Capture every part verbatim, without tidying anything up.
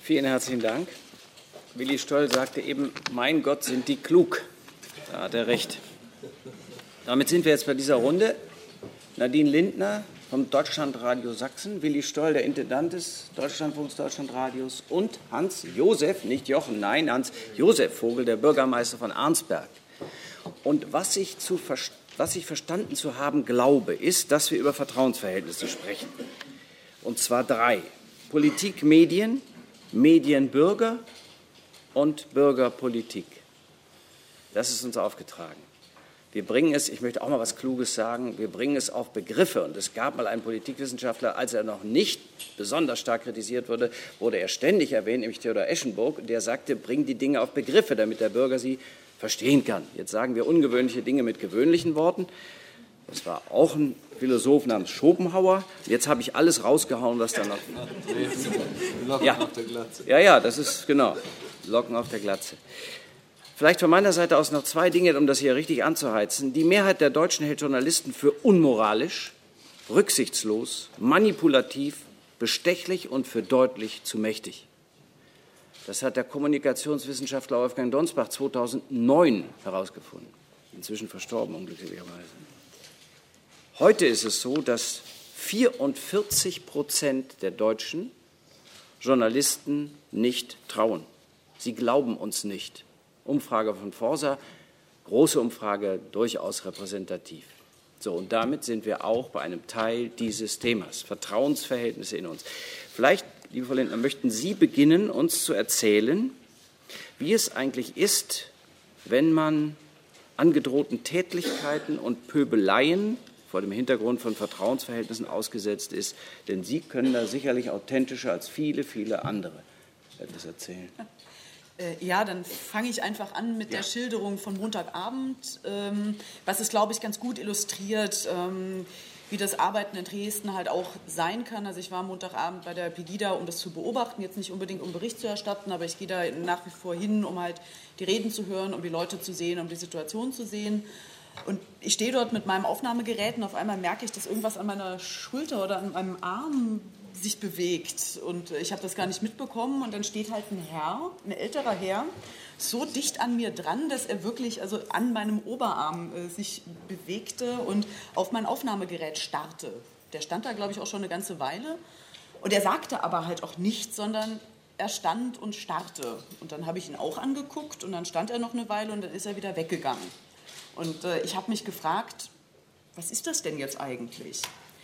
Vielen herzlichen Dank. Willi Stoll sagte eben, mein Gott, sind die klug. Da hat er recht. Damit sind wir jetzt bei dieser Runde. Nadine Lindner vom Deutschlandradio Sachsen, Willi Stoll, der Intendant des Deutschlandfunks Deutschlandradios und Hans-Josef, nicht Jochen, nein, Hans-Josef Vogel, der Bürgermeister von Arnsberg. Und was ich, zu, was ich verstanden zu haben glaube, ist, dass wir über Vertrauensverhältnisse sprechen. Und zwar drei. Politik, Medien, Medien, Bürger und Bürgerpolitik. Das ist uns aufgetragen. Wir bringen es, ich möchte auch mal was Kluges sagen, wir bringen es auf Begriffe. Und es gab mal einen Politikwissenschaftler, als er noch nicht besonders stark kritisiert wurde, wurde er ständig erwähnt, nämlich Theodor Eschenburg, der sagte, bring die Dinge auf Begriffe, damit der Bürger sie verstehen kann. Jetzt sagen wir ungewöhnliche Dinge mit gewöhnlichen Worten. Das war auch ein Philosoph namens Schopenhauer. Jetzt habe ich alles rausgehauen, was da noch... Locken ja. auf der Glatze. Ja, ja, das ist, genau, Locken auf der Glatze. Vielleicht von meiner Seite aus noch zwei Dinge, um das hier richtig anzuheizen. Die Mehrheit der Deutschen hält Journalisten für unmoralisch, rücksichtslos, manipulativ, bestechlich und für deutlich zu mächtig. Das hat der Kommunikationswissenschaftler Wolfgang Donsbach zweitausendneun herausgefunden. Inzwischen verstorben, unglücklicherweise. Heute ist es so, dass vierundvierzig Prozent der Deutschen Journalisten nicht trauen. Sie glauben uns nicht. Umfrage von Forsa, große Umfrage, durchaus repräsentativ. So, und damit sind wir auch bei einem Teil dieses Themas, Vertrauensverhältnisse in uns. Vielleicht, liebe Frau Lindner, möchten Sie beginnen, uns zu erzählen, wie es eigentlich ist, wenn man angedrohten Tätlichkeiten und Pöbeleien vor dem Hintergrund von Vertrauensverhältnissen ausgesetzt ist. Denn Sie können da sicherlich authentischer als viele, viele andere etwas erzählen. Ja, dann fange ich einfach an mit ja. der Schilderung von Montagabend, ähm, was es, glaube ich, ganz gut illustriert, ähm, wie das Arbeiten in Dresden halt auch sein kann. Also ich war Montagabend bei der Pegida, um das zu beobachten, jetzt nicht unbedingt um Bericht zu erstatten, aber ich gehe da nach wie vor hin, um halt die Reden zu hören, um die Leute zu sehen, um die Situation zu sehen. Und ich stehe dort mit meinem Aufnahmegerät und auf einmal merke ich, dass irgendwas an meiner Schulter oder an meinem Arm sich bewegt. Und ich habe das gar nicht mitbekommen. Und dann steht halt ein Herr, ein älterer Herr, so dicht an mir dran, dass er wirklich also an meinem Oberarm äh, sich bewegte und auf mein Aufnahmegerät starrte. Der stand da, glaube ich, auch schon eine ganze Weile. Und er sagte aber halt auch nichts, sondern er stand und starrte. Und dann habe ich ihn auch angeguckt und dann stand er noch eine Weile und dann ist er wieder weggegangen. Und äh, ich habe mich gefragt, was ist das denn jetzt eigentlich?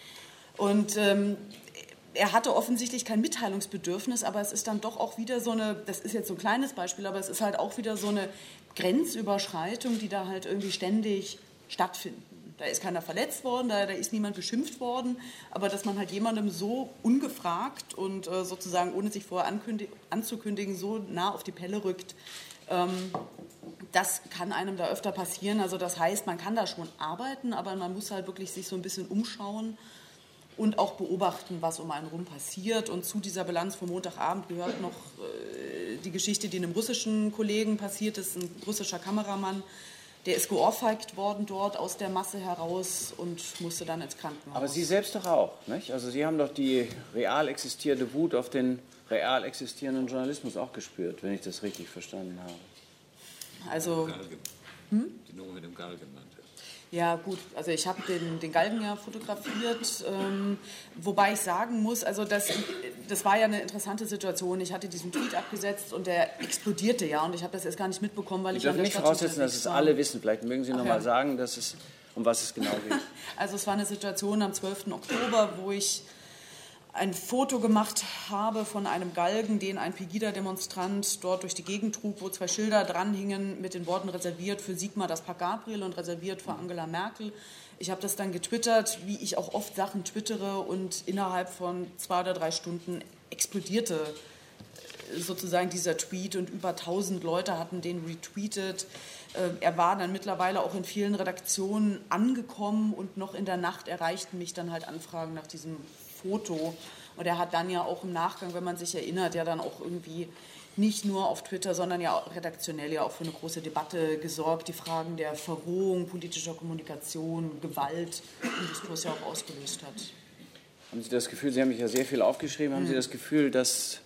Und ähm, er hatte offensichtlich kein Mitteilungsbedürfnis, aber es ist dann doch auch wieder so eine, das ist jetzt so ein kleines Beispiel, aber es ist halt auch wieder so eine Grenzüberschreitung, die da halt irgendwie ständig stattfinden. Da ist keiner verletzt worden, da, da ist niemand beschimpft worden, aber dass man halt jemandem so ungefragt und äh, sozusagen ohne sich vorher anzukündigen so nah auf die Pelle rückt, ähm, das kann einem da öfter passieren. Also das heißt, man kann da schon arbeiten, aber man muss halt wirklich sich so ein bisschen umschauen und auch beobachten, was um einen rum passiert. Und zu dieser Bilanz vom Montagabend gehört noch äh, die Geschichte, die einem russischen Kollegen passiert ist, ein russischer Kameramann, der ist geohrfeigt worden dort aus der Masse heraus und musste dann ins Krankenhaus. Aber Sie selbst doch auch, nicht? Also Sie haben doch die real existierende Wut auf den real existierenden Journalismus auch gespürt, wenn ich das richtig verstanden habe. Also, hm? Die Nummer mit dem Galgen nannte. Ja gut, also ich habe den, den Galgen ja fotografiert, ähm, wobei ich sagen muss, also das, das war ja eine interessante Situation. Ich hatte diesen Tweet abgesetzt und der explodierte ja und ich habe das jetzt gar nicht mitbekommen, weil Sie ich an dürfen der nicht Stadt voraussetzen, dass es alle wissen. Vielleicht mögen Sie Ach, noch ja. mal sagen, dass es, um was es genau geht. Also es war eine Situation am zwölften Oktober, wo ich ein Foto gemacht habe von einem Galgen, den ein Pegida-Demonstrant dort durch die Gegend trug, wo zwei Schilder dranhingen mit den Worten reserviert für Sigmar das Pack Gabriel und reserviert für Angela Merkel. Ich habe das dann getwittert, wie ich auch oft Sachen twittere und innerhalb von zwei oder drei Stunden explodierte sozusagen dieser Tweet und über tausend Leute hatten den retweetet. Er war dann mittlerweile auch in vielen Redaktionen angekommen und noch in der Nacht erreichten mich dann halt Anfragen nach diesem Foto. Und er hat dann ja auch im Nachgang, wenn man sich erinnert, ja dann auch irgendwie nicht nur auf Twitter, sondern ja auch redaktionell ja auch für eine große Debatte gesorgt, die Fragen der Verrohung, politischer Kommunikation, Gewalt im Diskurs ja auch ausgelöst hat. Haben Sie das Gefühl, Sie haben mich ja sehr viel aufgeschrieben, haben mhm. Sie das Gefühl, dass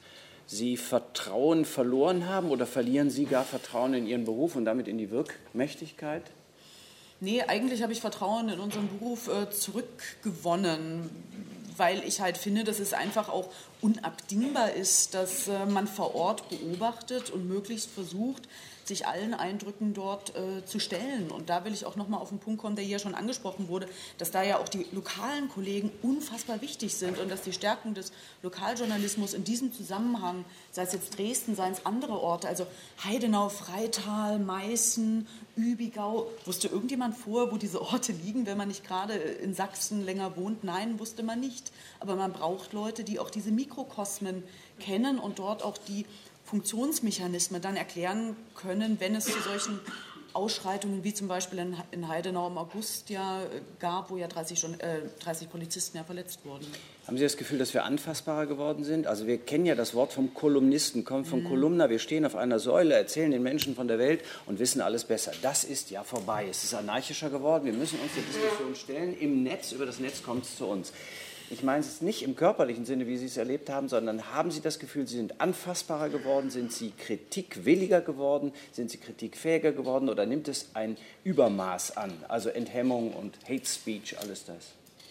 Sie Vertrauen verloren haben oder verlieren Sie gar Vertrauen in Ihren Beruf und damit in die Wirkmächtigkeit? Nee, eigentlich habe ich Vertrauen in unseren Beruf äh, zurückgewonnen, weil ich halt finde, dass es einfach auch unabdingbar ist, dass äh, man vor Ort beobachtet und möglichst versucht, sich allen Eindrücken dort äh, zu stellen. Und da will ich auch noch mal auf den Punkt kommen, der hier schon angesprochen wurde, dass da ja auch die lokalen Kollegen unfassbar wichtig sind und dass die Stärkung des Lokaljournalismus in diesem Zusammenhang, sei es jetzt Dresden, seien es andere Orte, also Heidenau, Freital, Meißen, Übigau, wusste irgendjemand vor, wo diese Orte liegen, wenn man nicht gerade in Sachsen länger wohnt? Nein, wusste man nicht. Aber man braucht Leute, die auch diese Mikrokosmen kennen und dort auch die Funktionsmechanismen dann erklären können, wenn es zu solchen Ausschreitungen wie zum Beispiel in Heidenau im August ja gab, wo ja dreißig, äh, dreißig Polizisten ja verletzt wurden. Haben Sie das Gefühl, dass wir anfassbarer geworden sind? Also wir kennen ja das Wort vom Kolumnisten, kommt vom mhm. Kolumner, wir stehen auf einer Säule, erzählen den Menschen von der Welt und wissen alles besser. Das ist ja vorbei, es ist anarchischer geworden, wir müssen uns der Diskussion stellen. Im Netz, über das Netz kommt es zu uns. Ich meine es nicht im körperlichen Sinne, wie Sie es erlebt haben, sondern haben Sie das Gefühl, Sie sind anfassbarer geworden, sind Sie kritikwilliger geworden, sind Sie kritikfähiger geworden oder nimmt es ein Übermaß an, also Enthemmung und Hate Speech, alles das?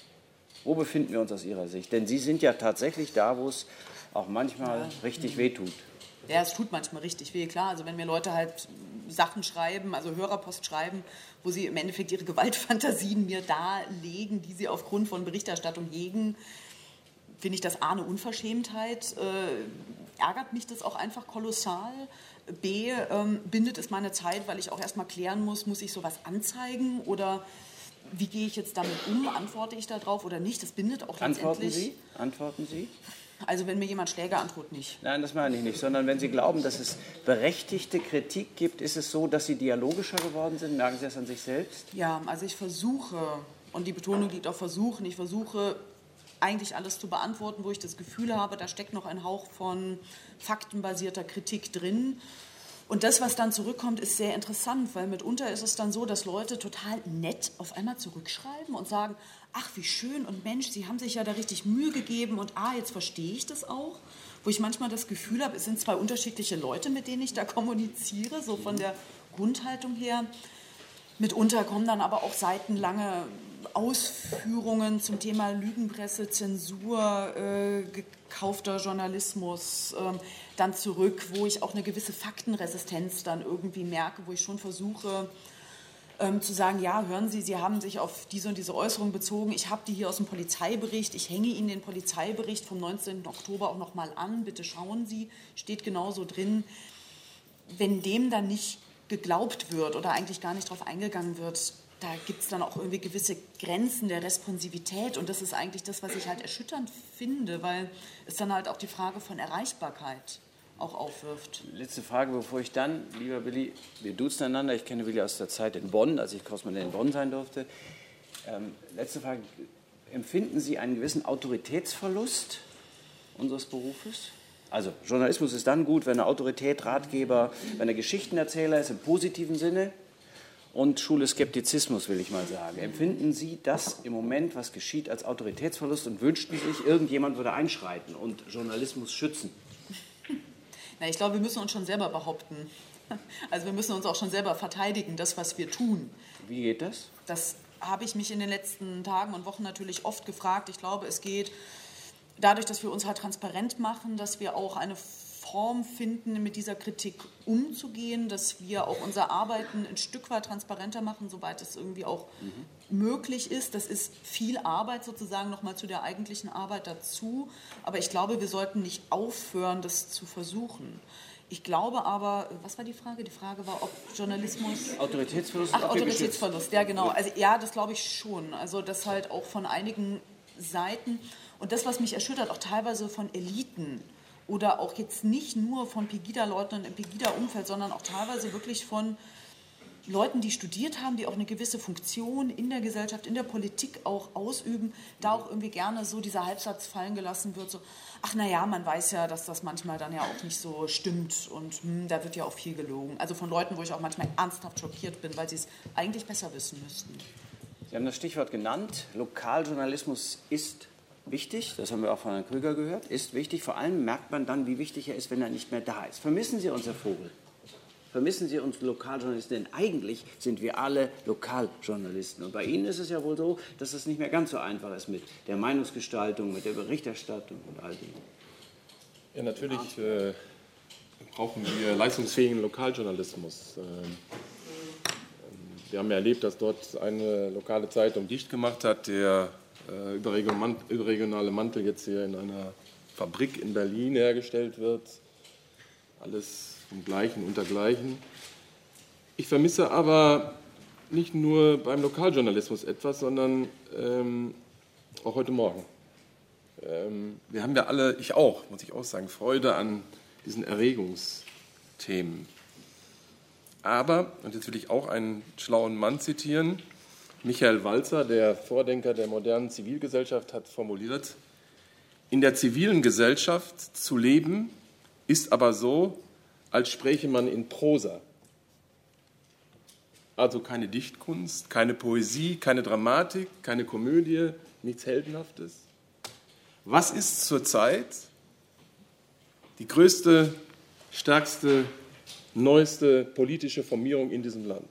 Wo befinden wir uns aus Ihrer Sicht? Denn Sie sind ja tatsächlich da, wo es auch manchmal ja. richtig wehtut. Ja, es tut manchmal richtig weh, klar. Also wenn mir Leute halt Sachen schreiben, also Hörerpost schreiben, wo sie im Endeffekt ihre Gewaltfantasien mir darlegen, die sie aufgrund von Berichterstattung hegen, finde ich das A, eine Unverschämtheit, äh, ärgert mich das auch einfach kolossal. B, ähm, bindet es meine Zeit, weil ich auch erstmal klären muss, muss ich sowas anzeigen oder wie gehe ich jetzt damit um, antworte ich darauf oder nicht, das bindet auch letztendlich. Antworten Sie? Antworten Sie? Also wenn mir jemand schlägt, antwortet nicht. Nein, das meine ich nicht, sondern wenn Sie glauben, dass es berechtigte Kritik gibt, ist es so, dass Sie dialogischer geworden sind? Merken Sie das an sich selbst? Ja, also ich versuche, und die Betonung liegt auf Versuchen, ich versuche eigentlich alles zu beantworten, wo ich das Gefühl habe, da steckt noch ein Hauch von faktenbasierter Kritik drin. Und das, was dann zurückkommt, ist sehr interessant, weil mitunter ist es dann so, dass Leute total nett auf einmal zurückschreiben und sagen, ach, wie schön und Mensch, Sie haben sich ja da richtig Mühe gegeben und ah, jetzt verstehe ich das auch. Wo ich manchmal das Gefühl habe, es sind zwei unterschiedliche Leute, mit denen ich da kommuniziere, so von der Grundhaltung her. Mitunter kommen dann aber auch seitenlange Ausführungen zum Thema Lügenpresse, Zensur, äh, gekaufter Journalismus äh, dann zurück, wo ich auch eine gewisse Faktenresistenz dann irgendwie merke, wo ich schon versuche ähm, zu sagen, ja, hören Sie, Sie haben sich auf diese und diese Äußerung bezogen, ich habe die hier aus dem Polizeibericht, ich hänge Ihnen den Polizeibericht vom neunzehnten Oktober auch noch mal an, bitte schauen Sie, steht genauso drin. Wenn dem dann nicht geglaubt wird oder eigentlich gar nicht darauf eingegangen wird, da gibt es dann auch irgendwie gewisse Grenzen der Responsivität und das ist eigentlich das, was ich halt erschütternd finde, weil es dann halt auch die Frage von Erreichbarkeit auch aufwirft. Letzte Frage, bevor ich dann, lieber Willi, wir duzen einander, ich kenne Willi aus der Zeit in Bonn, als ich Korrespondent in Bonn sein durfte. Ähm, letzte Frage, empfinden Sie einen gewissen Autoritätsverlust unseres Berufes? Also Journalismus ist dann gut, wenn er Autorität, Ratgeber, wenn er Geschichtenerzähler ist im positiven Sinne und Schule Skeptizismus, will ich mal sagen. Empfinden Sie das im Moment, was geschieht, als Autoritätsverlust und wünschten sich, irgendjemand würde einschreiten und Journalismus schützen? Na, ich glaube, wir müssen uns schon selber behaupten. Also wir müssen uns auch schon selber verteidigen, das, was wir tun. Wie geht das? Das habe ich mich in den letzten Tagen und Wochen natürlich oft gefragt. Ich glaube, es geht dadurch, dass wir uns halt transparent machen, dass wir auch eine Form finden, mit dieser Kritik umzugehen, dass wir auch unser Arbeiten ein Stück weit transparenter machen, soweit es irgendwie auch mhm. möglich ist. Das ist viel Arbeit sozusagen nochmal zu der eigentlichen Arbeit dazu. Aber ich glaube, wir sollten nicht aufhören, das zu versuchen. Ich glaube aber, was war die Frage? Die Frage war, ob Journalismus... Autoritätsverlust. Ach, Autoritätsverlust, ja genau. Also ja, das glaube ich schon. Also das halt auch von einigen Seiten. Und das, was mich erschüttert, auch teilweise von Eliten oder auch jetzt nicht nur von Pegida-Leuten im Pegida-Umfeld, sondern auch teilweise wirklich von Leuten, die studiert haben, die auch eine gewisse Funktion in der Gesellschaft, in der Politik auch ausüben, da auch irgendwie gerne so dieser Halbsatz fallen gelassen wird, so, ach naja, man weiß ja, dass das manchmal dann ja auch nicht so stimmt und hm, da wird ja auch viel gelogen. Also von Leuten, wo ich auch manchmal ernsthaft schockiert bin, weil sie es eigentlich besser wissen müssten. Sie haben das Stichwort genannt, Lokaljournalismus ist wichtig, das haben wir auch von Herrn Krüger gehört, ist wichtig. Vor allem merkt man dann, wie wichtig er ist, wenn er nicht mehr da ist. Vermissen Sie uns, Herr Vogel? Vermissen Sie uns Lokaljournalisten? Denn eigentlich sind wir alle Lokaljournalisten. Und bei Ihnen ist es ja wohl so, dass es nicht mehr ganz so einfach ist mit der Meinungsgestaltung, mit der Berichterstattung und all dem. Ja, natürlich äh, brauchen wir leistungsfähigen Lokaljournalismus. Ähm, wir haben ja erlebt, dass dort eine lokale Zeitung dicht gemacht hat. Der äh, überregionale Mantel jetzt hier in einer Fabrik in Berlin hergestellt wird. Alles vom Gleichen untergleichen. Ich vermisse aber nicht nur beim Lokaljournalismus etwas, sondern ähm, auch heute Morgen. Ähm, wir haben ja alle, ich auch, muss ich auch sagen, Freude an diesen Erregungsthemen. Aber, und jetzt will ich auch einen schlauen Mann zitieren, Michael Walzer, der Vordenker der modernen Zivilgesellschaft, hat formuliert: In der zivilen Gesellschaft zu leben ist aber so, als spräche man in Prosa. Also keine Dichtkunst, keine Poesie, keine Dramatik, keine Komödie, nichts Heldenhaftes. Was ist zurzeit die größte, stärkste, neueste politische Formierung in diesem Land?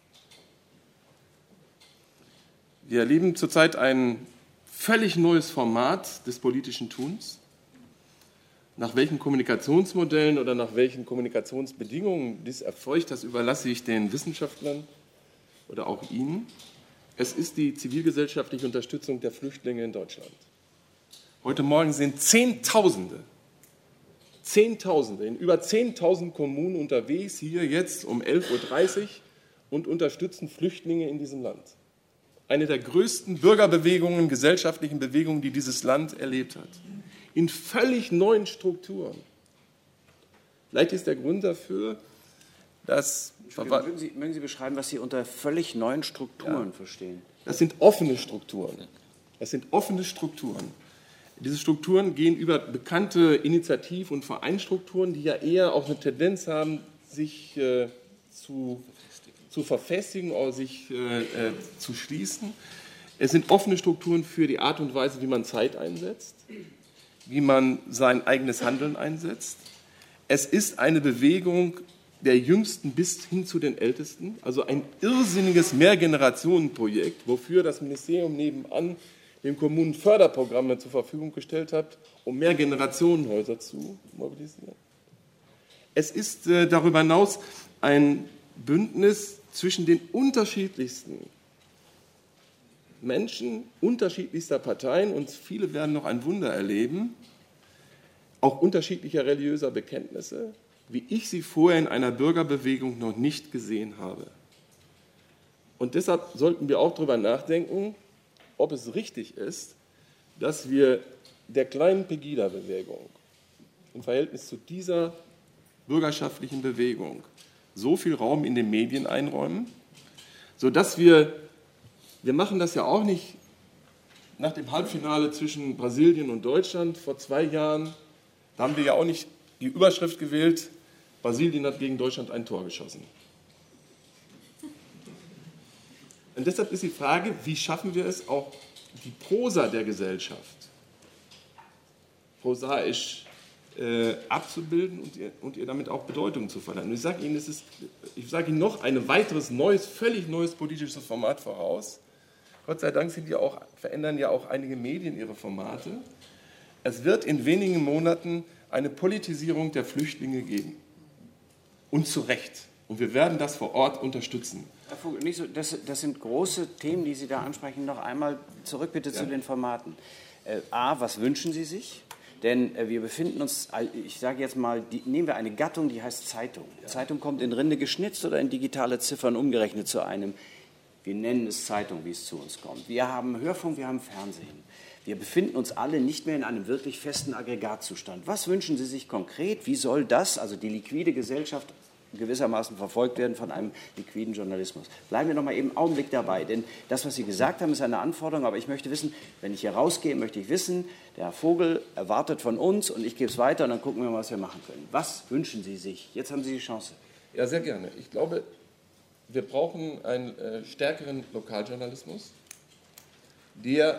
Wir erleben zurzeit ein völlig neues Format des politischen Tuns. Nach welchen Kommunikationsmodellen oder nach welchen Kommunikationsbedingungen dies erfolgt, das überlasse ich den Wissenschaftlern oder auch Ihnen. Es ist die zivilgesellschaftliche Unterstützung der Flüchtlinge in Deutschland. Heute Morgen sind Zehntausende, Zehntausende in über zehntausend Kommunen unterwegs, hier jetzt um elf Uhr dreißig und unterstützen Flüchtlinge in diesem Land. Eine der größten Bürgerbewegungen, gesellschaftlichen Bewegungen, die dieses Land erlebt hat. In völlig neuen Strukturen. Vielleicht ist der Grund dafür, dass... Mögen Sie, mögen Sie beschreiben, was Sie unter völlig neuen Strukturen ja. verstehen? Das sind offene Strukturen. Das sind offene Strukturen. Diese Strukturen gehen über bekannte Initiativ- und Vereinsstrukturen, die ja eher auch eine Tendenz haben, sich äh, zu, zu verfestigen oder sich äh, äh, zu schließen. Es sind offene Strukturen für die Art und Weise, wie man Zeit einsetzt, wie man sein eigenes Handeln einsetzt. Es ist eine Bewegung der Jüngsten bis hin zu den Ältesten, also ein irrsinniges Mehrgenerationenprojekt, wofür das Ministerium nebenan den Kommunen Förderprogramme zur Verfügung gestellt hat, um Mehrgenerationenhäuser zu mobilisieren. Es ist äh, darüber hinaus ein Bündnis zwischen den unterschiedlichsten Menschen unterschiedlichster Parteien, und viele werden noch ein Wunder erleben, auch unterschiedlicher religiöser Bekenntnisse, wie ich sie vorher in einer Bürgerbewegung noch nicht gesehen habe. Und deshalb sollten wir auch darüber nachdenken, ob es richtig ist, dass wir der kleinen Pegida-Bewegung im Verhältnis zu dieser bürgerschaftlichen Bewegung so viel Raum in den Medien einräumen, sodass wir Wir machen das ja auch nicht nach dem Halbfinale zwischen Brasilien und Deutschland vor zwei Jahren. Da haben wir ja auch nicht die Überschrift gewählt, Brasilien hat gegen Deutschland ein Tor geschossen. Und deshalb ist die Frage, wie schaffen wir es, auch die Prosa der Gesellschaft prosaisch äh, abzubilden und ihr, und ihr damit auch Bedeutung zu verleihen. Und ich sage Ihnen, es ist, ich sage Ihnen noch ein weiteres neues, völlig neues politisches Format voraus. Gott sei Dank sind ja auch, verändern ja auch einige Medien ihre Formate. Es wird in wenigen Monaten eine Politisierung der Flüchtlinge geben. Und zu Recht. Und wir werden das vor Ort unterstützen. Herr Vogel, nicht so, das, das sind große Themen, die Sie da ansprechen. Noch einmal zurück bitte ja. zu den Formaten. Äh, A, was wünschen Sie sich? Denn äh, wir befinden uns, ich sage jetzt mal, die, nehmen wir eine Gattung, die heißt Zeitung. Ja. Zeitung kommt in Rinde geschnitzt oder in digitale Ziffern umgerechnet zu einem. Wir nennen es Zeitung, wie es zu uns kommt. Wir haben Hörfunk, wir haben Fernsehen. Wir befinden uns alle nicht mehr in einem wirklich festen Aggregatzustand. Was wünschen Sie sich konkret? Wie soll das, also die liquide Gesellschaft, gewissermaßen verfolgt werden von einem liquiden Journalismus? Bleiben wir noch mal eben einen Augenblick dabei, denn das, was Sie gesagt haben, ist eine Anforderung, aber ich möchte wissen, wenn ich hier rausgehe, möchte ich wissen, der Herr Vogel erwartet von uns und ich gebe es weiter und dann gucken wir mal, was wir machen können. Was wünschen Sie sich? Jetzt haben Sie die Chance. Ja, sehr gerne. Ich glaube, wir brauchen einen äh, stärkeren Lokaljournalismus, der, und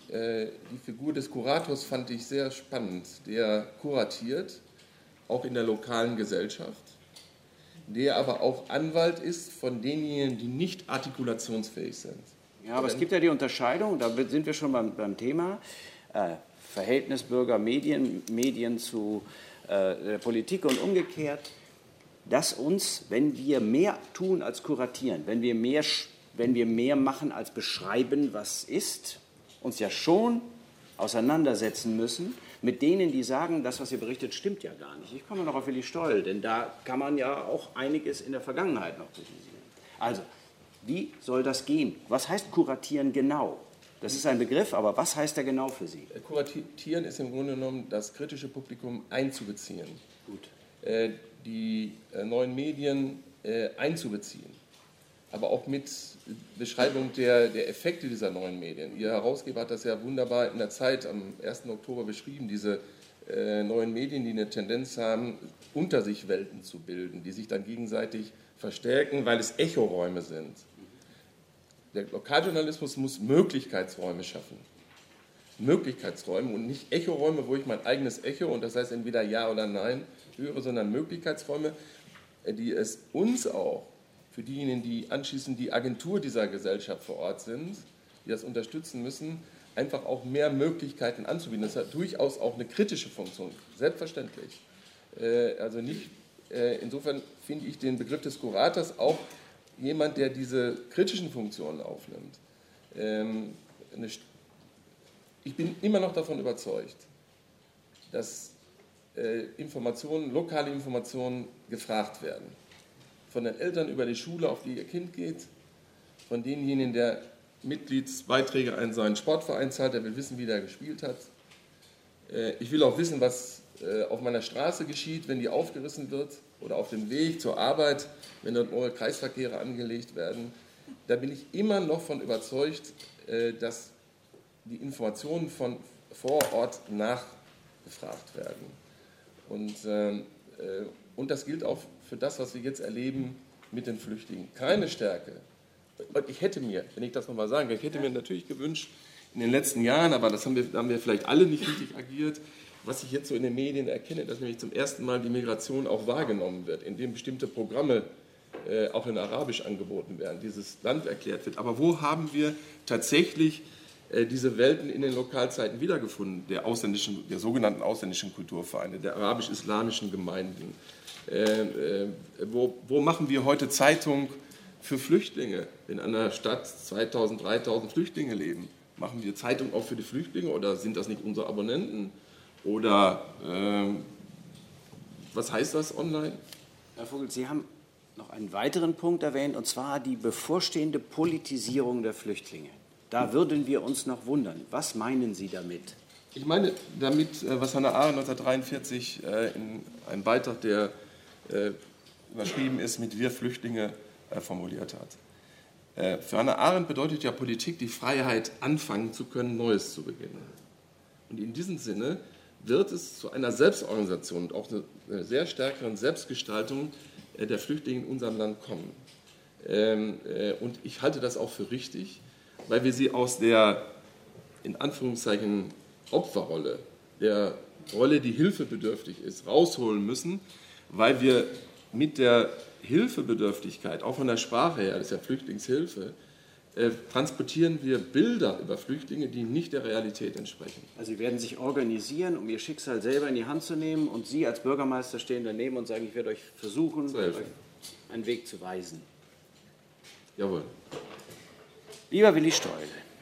die Figur des Kurators fand ich sehr spannend, der kuratiert, auch in der lokalen Gesellschaft, der aber auch Anwalt ist von denjenigen, die nicht artikulationsfähig sind. Ja, aber es gibt ja die Unterscheidung, da sind wir schon beim, beim Thema, äh, Verhältnis Bürger-Medien, Medien zu äh, der Politik und umgekehrt, dass uns, wenn wir mehr tun als kuratieren, wenn wir mehr, wenn wir mehr machen als beschreiben, was ist, uns ja schon auseinandersetzen müssen mit denen, die sagen, das, was ihr berichtet, stimmt ja gar nicht. Ich komme noch auf Willi Stoll, denn da kann man ja auch einiges in der Vergangenheit noch kritisieren. Also, wie soll das gehen? Was heißt kuratieren genau? Das ist ein Begriff, aber was heißt er genau für Sie? Kuratieren ist im Grunde genommen, das kritische Publikum einzubeziehen. Gut. Äh, die äh, neuen Medien äh, einzubeziehen. Aber auch mit Beschreibung der, der Effekte dieser neuen Medien. Ihr Herausgeber hat das ja wunderbar in der Zeit am ersten Oktober beschrieben, diese äh, neuen Medien, die eine Tendenz haben, unter sich Welten zu bilden, die sich dann gegenseitig verstärken, weil es Echoräume sind. Der Lokaljournalismus muss Möglichkeitsräume schaffen. Möglichkeitsräume und nicht Echoräume, wo ich mein eigenes Echo, und das heißt entweder Ja oder Nein, höre, sondern Möglichkeitsräume, die es uns auch, für diejenigen, die anschließend die Agentur dieser Gesellschaft vor Ort sind, die das unterstützen müssen, einfach auch mehr Möglichkeiten anzubieten. Das hat durchaus auch eine kritische Funktion, selbstverständlich. Also nicht, insofern finde ich den Begriff des Kurators auch jemand, der diese kritischen Funktionen aufnimmt. Ich bin immer noch davon überzeugt, dass Informationen, lokale Informationen gefragt werden. Von den Eltern über die Schule, auf die ihr Kind geht, von denjenigen, der Mitgliedsbeiträge an seinen Sportverein zahlt, der will wissen, wie der gespielt hat. Ich will auch wissen, was auf meiner Straße geschieht, wenn die aufgerissen wird, oder auf dem Weg zur Arbeit, wenn dort neue Kreisverkehre angelegt werden. Da bin ich immer noch von überzeugt, dass die Informationen von vor Ort nachgefragt werden. Und, und das gilt auch für das, was wir jetzt erleben mit den Flüchtlingen. Keine Stärke. Und ich hätte mir, wenn ich das nochmal sagen kann, ich hätte mir natürlich gewünscht, in den letzten Jahren, aber das haben wir, haben wir vielleicht alle nicht richtig agiert, was ich jetzt so in den Medien erkenne, dass nämlich zum ersten Mal die Migration auch wahrgenommen wird, indem bestimmte Programme äh, auch in Arabisch angeboten werden, dieses Land erklärt wird. Aber wo haben wir tatsächlich äh, diese Welten in den Lokalzeiten wiedergefunden, der, ausländischen, der sogenannten ausländischen Kulturvereine, der arabisch-islamischen Gemeinden? Äh, äh, wo, wo machen wir heute Zeitung für Flüchtlinge? Wenn in einer Stadt zweitausend, dreitausend Flüchtlinge leben, machen wir Zeitung auch für die Flüchtlinge oder sind das nicht unsere Abonnenten? Oder äh, was heißt das online? Herr Vogel, Sie haben noch einen weiteren Punkt erwähnt, und zwar die bevorstehende Politisierung der Flüchtlinge. Da würden wir uns noch wundern. Was meinen Sie damit? Ich meine damit, was Hannah Arendt neunzehnhundertdreiundvierzig äh, in einem Beitrag, der äh, überschrieben ist, mit Wir Flüchtlinge äh, formuliert hat. Äh, für Hannah Arendt bedeutet ja Politik die Freiheit, anfangen zu können, Neues zu beginnen. Und in diesem Sinne wird es zu einer Selbstorganisation und auch einer sehr stärkeren Selbstgestaltung äh, der Flüchtlinge in unserem Land kommen. Ähm, äh, und ich halte das auch für richtig, weil wir sie aus der, in Anführungszeichen, Opferrolle, der Rolle, die hilfebedürftig ist, rausholen müssen, weil wir mit der Hilfebedürftigkeit, auch von der Sprache her, das ist ja Flüchtlingshilfe, äh, transportieren wir Bilder über Flüchtlinge, die nicht der Realität entsprechen. Also Sie werden sich organisieren, um Ihr Schicksal selber in die Hand zu nehmen, und Sie als Bürgermeister stehen daneben und sagen, ich werde euch versuchen, euch einen Weg zu weisen. Jawohl. Lieber Willi Stoll,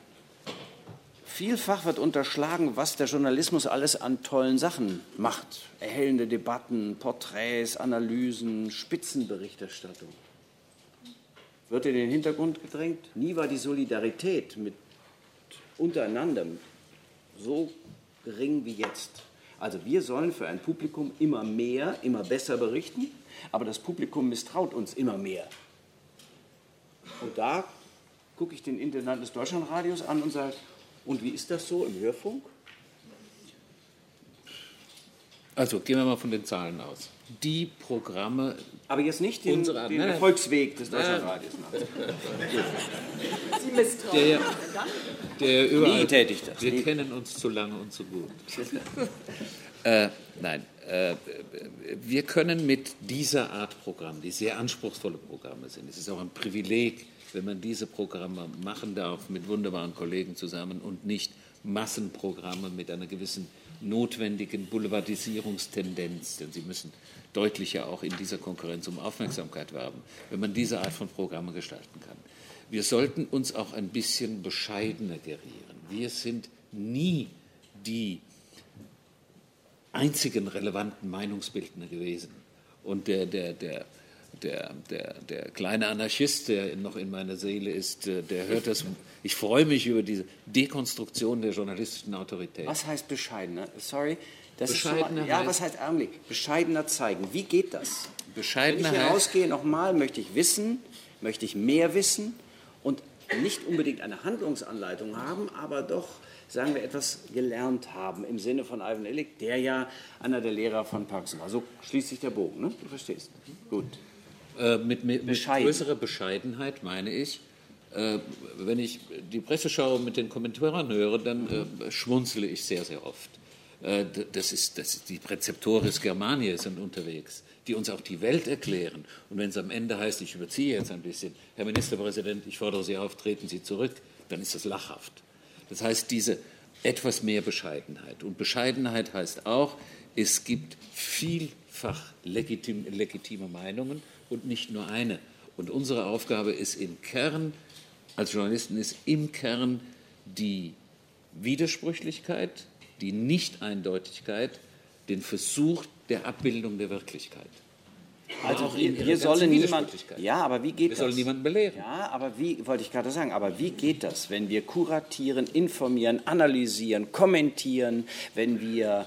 vielfach wird unterschlagen, was der Journalismus alles an tollen Sachen macht. Erhellende Debatten, Porträts, Analysen, Spitzenberichterstattung. Wird in den Hintergrund gedrängt. Nie war die Solidarität mit untereinander so gering wie jetzt. Also wir sollen für ein Publikum immer mehr, immer besser berichten, aber das Publikum misstraut uns immer mehr. Und da gucke ich den Intendanten des Deutschlandradios an und sage, und wie ist das so im Hörfunk? Also gehen wir mal von den Zahlen aus. Die Programme... Aber jetzt nicht den, Unsere, den nein, Erfolgsweg des Deutschlandradios. Sie misstrauen. Der, der überall, Nie täte ich das. Wir Nie. kennen uns zu lange und zu gut. äh, nein, äh, wir können mit dieser Art Programm, die sehr anspruchsvolle Programme sind, es ist auch ein Privileg, wenn man diese Programme machen darf mit wunderbaren Kollegen zusammen und nicht Massenprogramme mit einer gewissen notwendigen Boulevardisierungstendenz, denn sie müssen deutlicher auch in dieser Konkurrenz um Aufmerksamkeit werben, wenn man diese Art von Programme gestalten kann. Wir sollten uns auch ein bisschen bescheidener gerieren. Wir sind nie die einzigen relevanten Meinungsbildner gewesen. Und der, der, der, der, der, der kleine Anarchist, der noch in meiner Seele ist, der hört das. Ich freue mich über diese Dekonstruktion der journalistischen Autorität. Was heißt bescheidener? Sorry. Das Bescheidener ist schon mal, ja, heißt- was heißt Augenblick? Bescheidener zeigen. Wie geht das? Bescheidener Wenn ich hier heißt- rausgehe, nochmal, möchte ich wissen, möchte ich mehr wissen und nicht unbedingt eine Handlungsanleitung haben, aber doch, sagen wir, etwas gelernt haben im Sinne von Ivan Illich, der ja einer der Lehrer von Parkinson war. So schließt sich der Bogen, ne? Du verstehst. Gut. Äh, mit, mit, mit Bescheiden. größerer Bescheidenheit meine ich, äh, wenn ich die Presseschau mit den Kommentatoren höre, dann äh, schmunzle ich sehr, sehr oft. Äh, das ist, das ist die Präzeptores Germaniae sind unterwegs, die uns auch die Welt erklären. Und wenn es am Ende heißt, ich überziehe jetzt ein bisschen, Herr Ministerpräsident, ich fordere Sie auf, treten Sie zurück, dann ist das lachhaft. Das heißt, diese etwas mehr Bescheidenheit. Und Bescheidenheit heißt auch, es gibt vielfach legitim, legitime Meinungen und nicht nur eine. Und unsere Aufgabe ist im Kern, als Journalisten, ist im Kern die Widersprüchlichkeit, die Nicht-Eindeutigkeit, den Versuch der Abbildung der Wirklichkeit. Also auch in wir, ihrer wir ganzen sollen niemand, Widersprüchlichkeit. ja, aber wie geht Wir das? sollen niemanden belehren. Ja, aber wie, wollte ich gerade sagen, aber wie geht das, wenn wir kuratieren, informieren, analysieren, kommentieren, wenn wir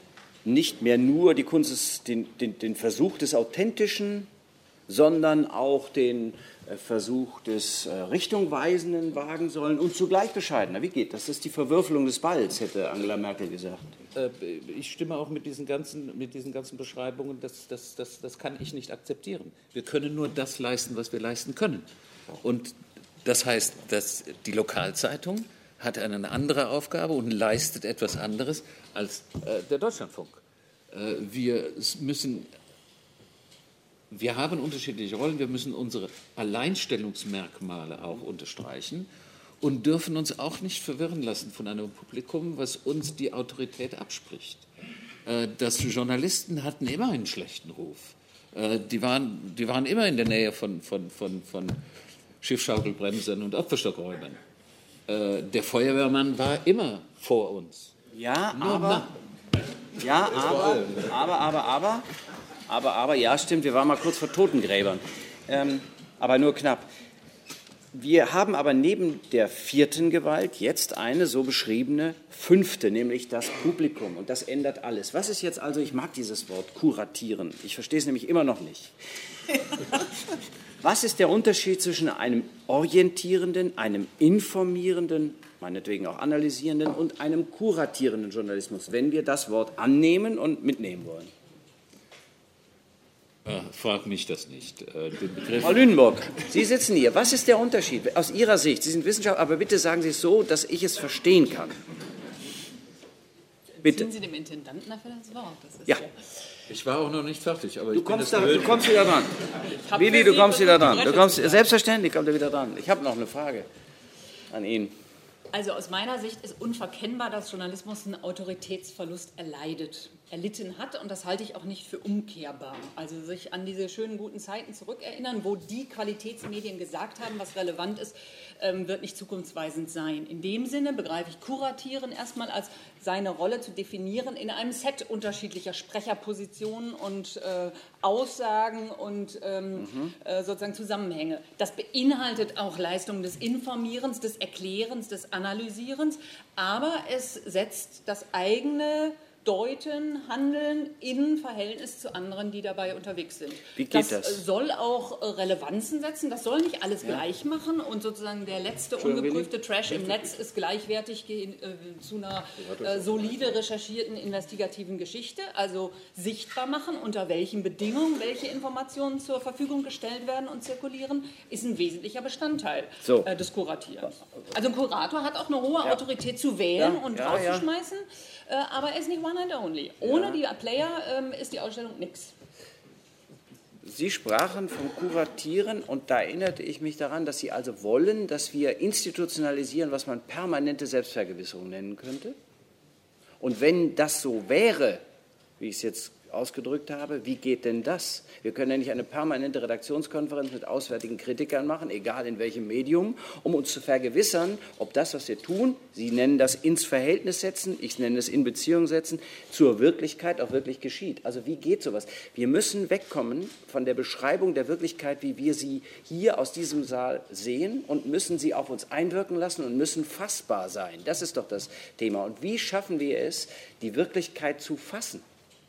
nicht mehr nur die Kunst ist, den, den, den Versuch des Authentischen, sondern auch den äh, Versuch des äh, Richtungweisenden wagen sollen und zugleich bescheidener. Wie geht das? Das ist die Verwürfelung des Balls, hätte Angela Merkel gesagt. Äh, Ich stimme auch mit diesen ganzen, mit diesen ganzen Beschreibungen, das, das, das, das kann ich nicht akzeptieren. Wir können nur das leisten, was wir leisten können. Und das heißt, dass die Lokalzeitung hat eine andere Aufgabe und leistet etwas anderes als äh, der Deutschlandfunk. Äh, wir müssen, wir haben unterschiedliche Rollen, wir müssen unsere Alleinstellungsmerkmale auch unterstreichen und dürfen uns auch nicht verwirren lassen von einem Publikum, was uns die Autorität abspricht. Äh, das Journalisten hatten immer einen schlechten Ruf. Äh, die, waren, die waren immer in der Nähe von, von, von, von Schiffschaukelbremsern und Apfelstockräumern. Äh, der Feuerwehrmann war immer vor uns. Ja, Nur aber, ja, aber, aber, aber, aber, aber, aber, ja, stimmt, wir waren mal kurz vor Totengräbern, ähm, aber nur knapp. Wir haben aber neben der vierten Gewalt jetzt eine so beschriebene fünfte, nämlich das Publikum. Und das ändert alles. Was ist jetzt also, ich mag dieses Wort, kuratieren. Ich verstehe es nämlich immer noch nicht. Was ist der Unterschied zwischen einem orientierenden, einem informierenden, meinetwegen auch analysierenden und einem kuratierenden Journalismus, wenn wir das Wort annehmen und mitnehmen wollen? Äh, frag mich das nicht. Äh, den Begriff Frau Lünenburg, Sie sitzen hier. Was ist der Unterschied aus Ihrer Sicht? Sie sind Wissenschaftler, aber bitte sagen Sie es so, dass ich es verstehen kann. Bitte. Ziehen Sie dem Intendanten dafür das Wort. Das ist Ja. Ich war auch noch nicht fertig, aber Du ich bin kommst, das da, du gewöhnt. kommst wieder dran. hab Willi, für du Sie kommst wieder versucht, die dran. Du Bresche kommst, zu selbstverständlich kommt er wieder dran. Ich habe noch eine Frage an ihn. Also aus meiner Sicht ist unverkennbar, dass Journalismus einen Autoritätsverlust erleidet, erlitten hat. Und das halte ich auch nicht für umkehrbar. Also sich an diese schönen, guten Zeiten zurückerinnern, wo die Qualitätsmedien gesagt haben, was relevant ist, ähm, wird nicht zukunftsweisend sein. In dem Sinne begreife ich Kuratieren erstmal als seine Rolle zu definieren in einem Set unterschiedlicher Sprecherpositionen und äh, Aussagen und ähm, mhm. äh, sozusagen Zusammenhänge. Das beinhaltet auch Leistungen des Informierens, des Erklärens, des Analysierens, aber es setzt das eigene deuten, handeln in Verhältnis zu anderen, die dabei unterwegs sind. Wie geht das? Das soll auch äh, Relevanzen setzen, das soll nicht alles ja. gleich machen und sozusagen der letzte ungeprüfte Trash im Netz ist gleichwertig ge- äh, zu einer äh, solide recherchierten investigativen Geschichte, also sichtbar machen, unter welchen Bedingungen welche Informationen zur Verfügung gestellt werden und zirkulieren, ist ein wesentlicher Bestandteil so. äh, des Kuratierens. Also ein Kurator hat auch eine hohe ja. Autorität zu wählen ja. und ja, rauszuschmeißen, ja. äh, aber er ist nicht one and only. Ohne ja. die Player ähm, ist die Ausstellung nichts. Sie sprachen vom Kuratieren und da erinnerte ich mich daran, dass Sie also wollen, dass wir institutionalisieren, was man permanente Selbstvergewisserung nennen könnte. Und wenn das so wäre, wie ich es jetzt ausgedrückt habe, wie geht denn das? Wir können ja nicht eine permanente Redaktionskonferenz mit auswärtigen Kritikern machen, egal in welchem Medium, um uns zu vergewissern, ob das, was wir tun, Sie nennen das ins Verhältnis setzen, ich nenne es in Beziehung setzen, zur Wirklichkeit auch wirklich geschieht. Also wie geht sowas? Wir müssen wegkommen von der Beschreibung der Wirklichkeit, wie wir sie hier aus diesem Saal sehen und müssen sie auf uns einwirken lassen und müssen fassbar sein. Das ist doch das Thema. Und wie schaffen wir es, die Wirklichkeit zu fassen?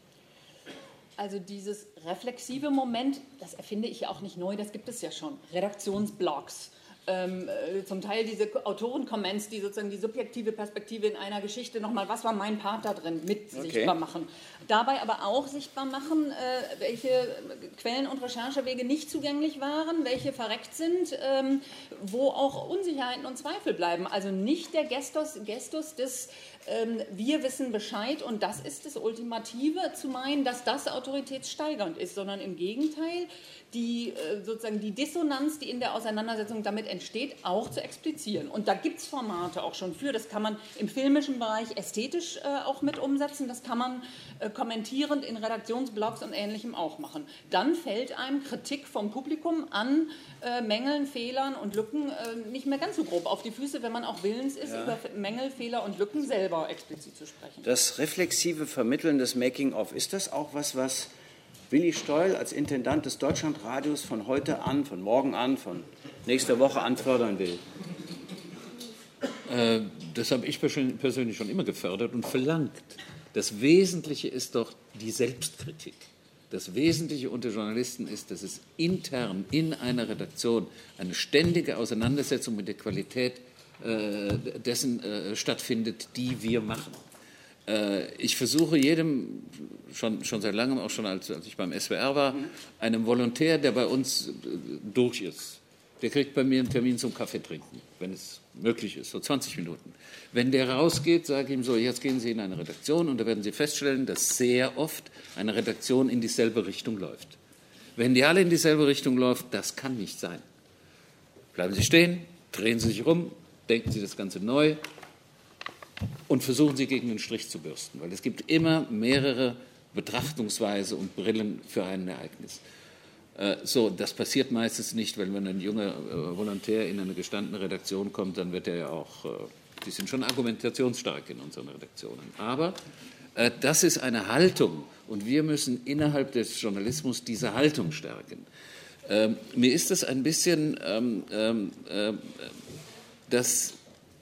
Also dieses reflexive Moment, das erfinde ich ja auch nicht neu, das gibt es ja schon. Redaktionsblogs, ähm, äh, zum Teil diese Autorenkomments, die sozusagen die subjektive Perspektive in einer Geschichte nochmal, was war mein Part da drin, mit okay. sichtbar machen. Dabei aber auch sichtbar machen, äh, welche Quellen und Recherchewege nicht zugänglich waren, welche verreckt sind, ähm, wo auch Unsicherheiten und Zweifel bleiben. Also nicht der Gestus, Gestus des ähm, wir wissen Bescheid und das ist das Ultimative, zu meinen, dass das autoritätssteigernd ist, sondern im Gegenteil, die, äh, sozusagen die Dissonanz, die in der Auseinandersetzung damit entsteht, auch zu explizieren. Und da gibt es Formate auch schon für, das kann man im filmischen Bereich ästhetisch äh, auch mit umsetzen, das kann man äh, kommentierend in Redaktionsblogs und Ähnlichem auch machen. Dann fällt einem Kritik vom Publikum an äh, Mängeln, Fehlern und Lücken äh, nicht mehr ganz so grob auf die Füße, wenn man auch willens ist, ja. über Mängel, Fehler und Lücken selber explizit zu sprechen. Das reflexive Vermitteln des Making-of, ist das auch was, was Willi Stoll als Intendant des Deutschlandradios von heute an, von morgen an, von nächster Woche an fördern will? Äh, das habe ich persönlich schon immer gefördert und verlangt. Das Wesentliche ist doch die Selbstkritik. Das Wesentliche unter Journalisten ist, dass es intern in einer Redaktion eine ständige Auseinandersetzung mit der Qualität äh, dessen äh, stattfindet, die wir machen. Äh, ich versuche jedem, schon, schon seit langem, auch schon als, als ich beim S W R war, einem Volontär, der bei uns äh, durch ist, der kriegt bei mir einen Termin zum Kaffee trinken, wenn es möglich ist, so zwanzig Minuten. Wenn der rausgeht, sage ich ihm so, jetzt gehen Sie in eine Redaktion und da werden Sie feststellen, dass sehr oft eine Redaktion in dieselbe Richtung läuft. Wenn die alle in dieselbe Richtung läuft, das kann nicht sein. Bleiben Sie stehen, drehen Sie sich rum, denken Sie das Ganze neu und versuchen Sie gegen den Strich zu bürsten, weil es gibt immer mehrere Betrachtungsweise und Brillen für ein Ereignis. So, das passiert meistens nicht, weil wenn ein junger äh, Volontär in eine gestandene Redaktion kommt, dann wird er ja auch, äh, die sind schon argumentationsstark in unseren Redaktionen. Aber äh, das ist eine Haltung und wir müssen innerhalb des Journalismus diese Haltung stärken. Ähm, mir ist das ein bisschen, ähm, äh, das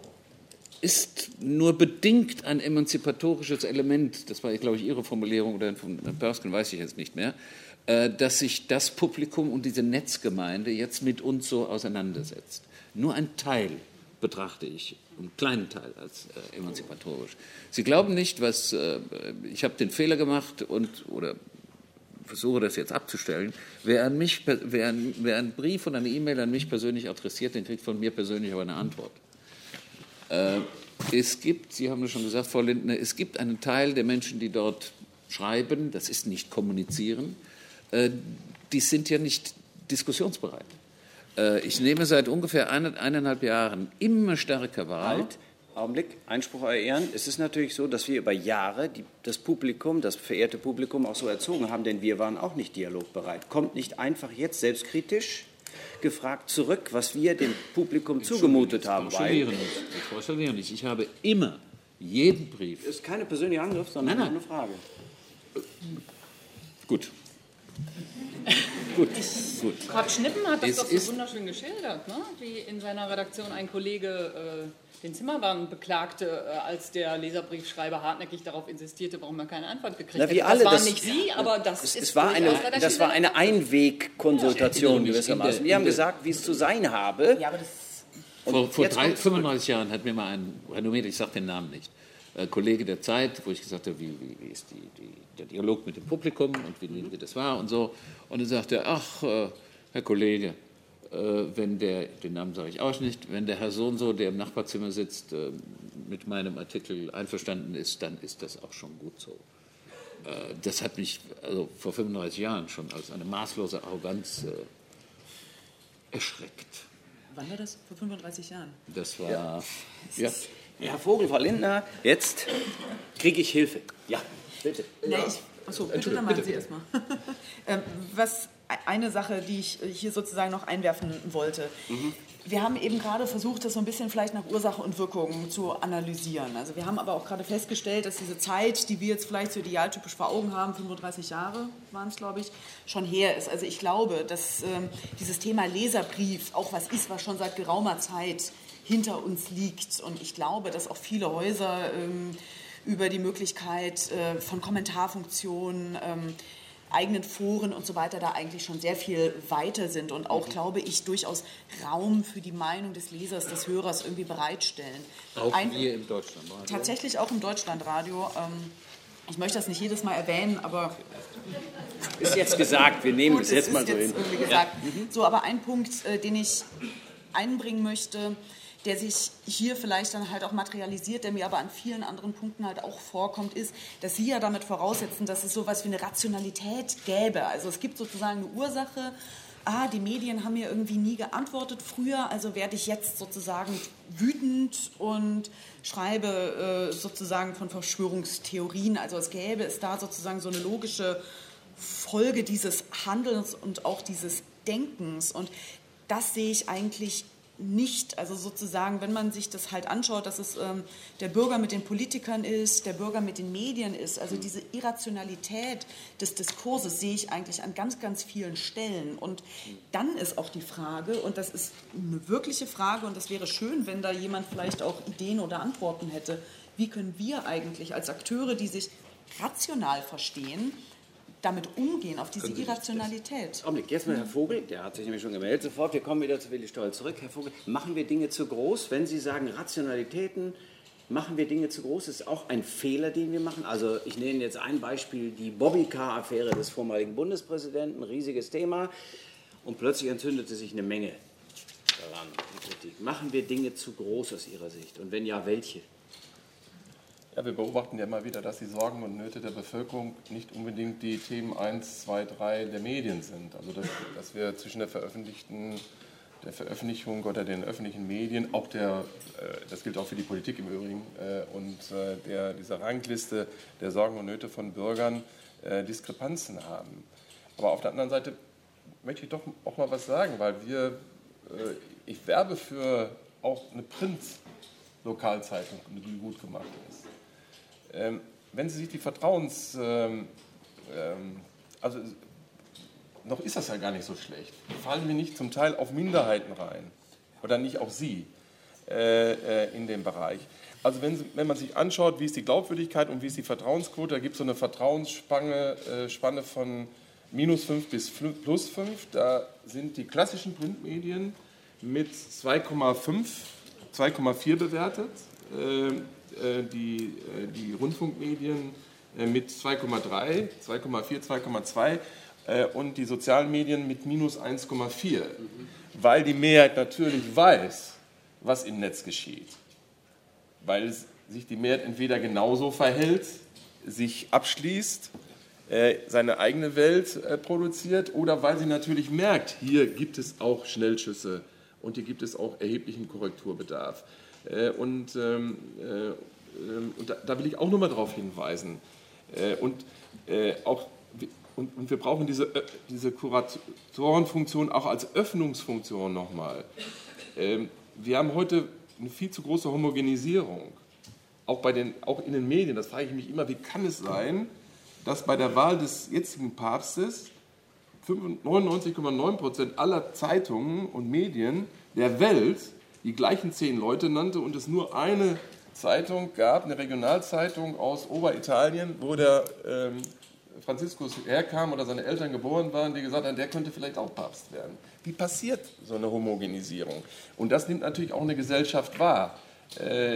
ist nur bedingt ein emanzipatorisches Element, das war, glaube ich, Ihre Formulierung oder von Herrn Persken, weiß ich jetzt nicht mehr, dass sich das Publikum und diese Netzgemeinde jetzt mit uns so auseinandersetzt. Nur ein Teil betrachte ich, einen kleinen Teil als äh, emanzipatorisch. Sie glauben nicht, was, äh, ich habe den Fehler gemacht und, oder versuche das jetzt abzustellen, wer, an mich, wer, an, wer einen Brief und eine E-Mail an mich persönlich adressiert, den kriegt von mir persönlich aber eine Antwort. Äh, es gibt, Sie haben es schon gesagt, Frau Lindner, es gibt einen Teil der Menschen, die dort schreiben, das ist nicht kommunizieren, die sind ja nicht diskussionsbereit. Ich nehme seit ungefähr eine, eineinhalb Jahren immer stärker wahr. Halt, Augenblick, Einspruch, Euer Ehren. Es ist natürlich so, dass wir über Jahre die, das Publikum, das verehrte Publikum auch so erzogen haben, denn wir waren auch nicht dialogbereit. Kommt nicht einfach jetzt selbstkritisch gefragt zurück, was wir dem Publikum zugemutet haben. Ich pauschaliere nicht. Ich habe immer jeden Brief. Das ist keine persönliche Angriff, sondern nein, nein. eine Frage. Gut. Gut, gut. Kurt Schnippen hat das Es doch so ist- wunderschön geschildert, ne? Wie in seiner Redaktion ein Kollege äh, den Zimmermann beklagte, äh, als der Leserbriefschreiber hartnäckig darauf insistierte, warum er keine Antwort gekriegt Na, hat. wie alle, das war das- nicht Sie, aber das Es, ist es war eine, durchaus redaktionell das war eine erfolgreich. Einwegkonsultation Ja. gewissermaßen. In Wir der- haben in der- gesagt, wie es zu sein habe. Ja, aber das Vor, vor jetzt drei, kommt's fünfunddreißig Jahren hat mir mal ein renommierter, ich sage den Namen nicht, äh, Kollege der Zeit, wo ich gesagt habe, wie, wie, wie ist die, die, der Dialog mit dem Publikum und wie, wie das war und so. Und er sagte, ach, äh, Herr Kollege, äh, wenn der, den Namen sage ich auch nicht, wenn der Herr so und so, der im Nachbarzimmer sitzt, äh, mit meinem Artikel einverstanden ist, dann ist das auch schon gut so. Äh, das hat mich also vor fünfunddreißig Jahren schon als eine maßlose Arroganz äh, erschreckt. Wann war das? Vor fünfunddreißig Jahren? Das war, ja. Herr Vogel, Frau Lindner, jetzt kriege ich Hilfe. Ja, bitte. Nee, ich, achso, bitte, dann machen Sie erstmal. ähm, was eine Sache, die ich hier sozusagen noch einwerfen wollte. Mhm. Wir haben eben gerade versucht, das so ein bisschen vielleicht nach Ursache und Wirkung zu analysieren. Also wir haben aber auch gerade festgestellt, dass diese Zeit, die wir jetzt vielleicht so idealtypisch vor Augen haben, fünfunddreißig Jahre waren es, glaube ich, schon her ist. Also ich glaube, dass ähm, dieses Thema Leserbrief auch was ist, was schon seit geraumer Zeit hinter uns liegt. Und ich glaube, dass auch viele Häuser ähm, über die Möglichkeit äh, von Kommentarfunktionen, ähm, eigenen Foren und so weiter da eigentlich schon sehr viel weiter sind und auch, glaube ich, durchaus Raum für die Meinung des Lesers, des Hörers irgendwie bereitstellen. Auch Ein- wir im Deutschlandradio. Tatsächlich auch im Deutschlandradio. Ähm, ich möchte das nicht jedes Mal erwähnen, aber Ist jetzt gesagt, wir nehmen gut, es jetzt ist mal so hin. jetzt irgendwie gesagt. So, aber ein Punkt, äh, den ich einbringen möchte, der sich hier vielleicht dann halt auch materialisiert, der mir aber an vielen anderen Punkten halt auch vorkommt, ist, dass Sie ja damit voraussetzen, dass es sowas wie eine Rationalität gäbe. Also es gibt sozusagen eine Ursache, ah, die Medien haben mir irgendwie nie geantwortet früher, also werde ich jetzt sozusagen wütend und schreibe äh, sozusagen von Verschwörungstheorien. Also es gäbe es da sozusagen so eine logische Folge dieses Handelns und auch dieses Denkens. Und das sehe ich eigentlich nicht. Also sozusagen, wenn man sich das halt anschaut, dass es ähm, der Bürger mit den Politikern ist, der Bürger mit den Medien ist, also diese Irrationalität des Diskurses sehe ich eigentlich an ganz, ganz vielen Stellen. Und dann ist auch die Frage, und das ist eine wirkliche Frage, und das wäre schön, wenn da jemand vielleicht auch Ideen oder Antworten hätte, wie können wir eigentlich als Akteure, die sich rational verstehen, damit umgehen, auf diese Irrationalität. Augenblick, jetzt mal Herr Vogel, der hat sich nämlich schon gemeldet, sofort, wir kommen wieder zu Willi Stoll zurück. Herr Vogel, machen wir Dinge zu groß? Wenn Sie sagen Rationalitäten, machen wir Dinge zu groß? Ist auch ein Fehler, den wir machen? Also ich nenne jetzt ein Beispiel, die Bobbycar-Affäre des vormaligen Bundespräsidenten, riesiges Thema, und plötzlich entzündete sich eine Menge daran, die Kritik. Machen wir Dinge zu groß aus Ihrer Sicht? Und wenn ja, welche? Ja, wir beobachten ja immer wieder, dass die Sorgen und Nöte der Bevölkerung nicht unbedingt die Themen eins, zwei, drei der Medien sind. Also dass, dass wir zwischen der veröffentlichten, der Veröffentlichung oder den öffentlichen Medien, auch der, das gilt auch für die Politik im Übrigen, und der, dieser Rangliste der Sorgen und Nöte von Bürgern Diskrepanzen haben. Aber auf der anderen Seite möchte ich doch auch mal was sagen, weil wir, ich werbe für auch eine Print-Lokalzeitung, die gut gemacht ist. Ähm, wenn Sie sich die Vertrauens, ähm, ähm, also noch ist das ja gar nicht so schlecht, fallen wir nicht zum Teil auf Minderheiten rein oder nicht auch Sie äh, äh, in dem Bereich. Also wenn, Sie, wenn man sich anschaut, wie ist die Glaubwürdigkeit und wie ist die Vertrauensquote, da gibt es so eine Vertrauensspanne äh, Spanne von minus fünf bis plus fünf, da sind die klassischen Printmedien mit zwei Komma fünf, zwei Komma vier bewertet. Äh, Die, die Rundfunkmedien mit zwei Komma drei, zwei Komma vier, zwei Komma zwei und die sozialen Medien mit minus eins Komma vier, weil die Mehrheit natürlich weiß, was im Netz geschieht, weil sich die Mehrheit entweder genauso verhält, sich abschließt, seine eigene Welt produziert oder weil sie natürlich merkt, hier gibt es auch Schnellschüsse und hier gibt es auch erheblichen Korrekturbedarf. Und, ähm, äh, und da, da will ich auch nochmal darauf hinweisen. Äh, und, äh, auch, und, und wir brauchen diese, äh, diese Kuratorenfunktion auch als Öffnungsfunktion nochmal. Ähm, wir haben heute eine viel zu große Homogenisierung, auch, bei den, auch in den Medien. Das frage ich mich immer, wie kann es sein, dass bei der Wahl des jetzigen Papstes neunundneunzig Komma neun Prozent aller Zeitungen und Medien der Welt die gleichen zehn Leute nannte und es nur eine Zeitung gab, eine Regionalzeitung aus Oberitalien, wo der ähm, Franziskus herkam oder seine Eltern geboren waren, die gesagt haben, der könnte vielleicht auch Papst werden. Wie passiert so eine Homogenisierung? Und das nimmt natürlich auch eine Gesellschaft wahr, äh,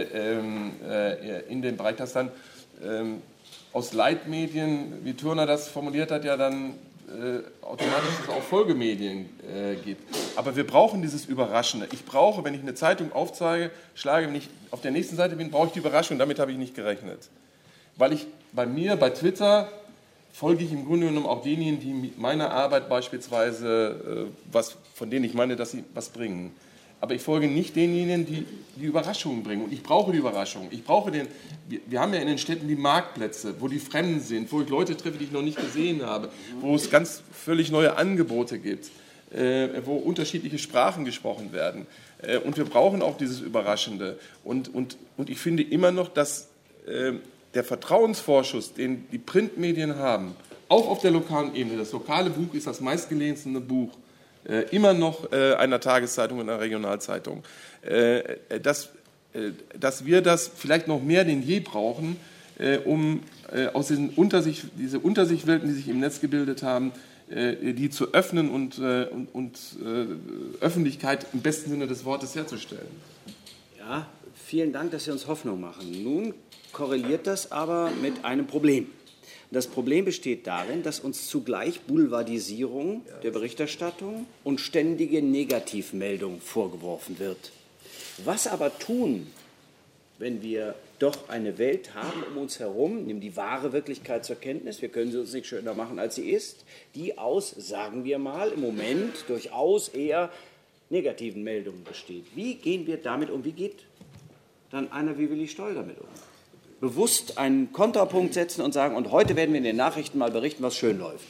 äh, in dem Bereich, dass dann äh, aus Leitmedien, wie Thürner das formuliert hat, ja dann äh, automatisch es auch Folgemedien äh, gibt. Aber wir brauchen dieses Überraschende. Ich brauche, wenn ich eine Zeitung aufzeige, schlage, wenn ich auf der nächsten Seite bin, brauche ich die Überraschung. Damit habe ich nicht gerechnet. Weil ich bei mir, bei Twitter, folge ich im Grunde genommen auch denjenigen, die mit meiner Arbeit beispielsweise, äh, was, von denen ich meine, dass sie was bringen. Aber ich folge nicht denjenigen, die die Überraschungen bringen. Und ich brauche die Überraschungen. Ich brauche den, wir, wir haben ja in den Städten die Marktplätze, wo die Fremden sind, wo ich Leute treffe, die ich noch nicht gesehen habe, wo es ganz völlig neue Angebote gibt, äh, wo unterschiedliche Sprachen gesprochen werden. Äh, und wir brauchen auch dieses Überraschende. Und, und, und ich finde immer noch, dass äh, der Vertrauensvorschuss, den die Printmedien haben, auch auf der lokalen Ebene, das lokale Buch ist das meistgelesene Buch, äh, immer noch äh, einer Tageszeitung und einer Regionalzeitung, äh, dass, äh, dass wir das vielleicht noch mehr denn je brauchen, äh, um äh, aus diesen Untersicht, diese Untersichtwelten, die sich im Netz gebildet haben, äh, die zu öffnen und, äh, und, und äh, Öffentlichkeit im besten Sinne des Wortes herzustellen. Ja, vielen Dank, dass Sie uns Hoffnung machen. Nun korreliert das aber mit einem Problem. Das Problem besteht darin, dass uns zugleich Boulevardisierung der Berichterstattung und ständige Negativmeldung vorgeworfen wird. Was aber tun, wenn wir doch eine Welt haben um uns herum, nehmen die wahre Wirklichkeit zur Kenntnis, wir können sie uns nicht schöner machen, als sie ist, die aus, sagen wir mal, im Moment durchaus eher negativen Meldungen besteht. Wie gehen wir damit um? Wie geht dann einer wie Willi Stoll damit um? Bewusst einen Kontrapunkt setzen und sagen, und heute werden wir in den Nachrichten mal berichten, was schön läuft.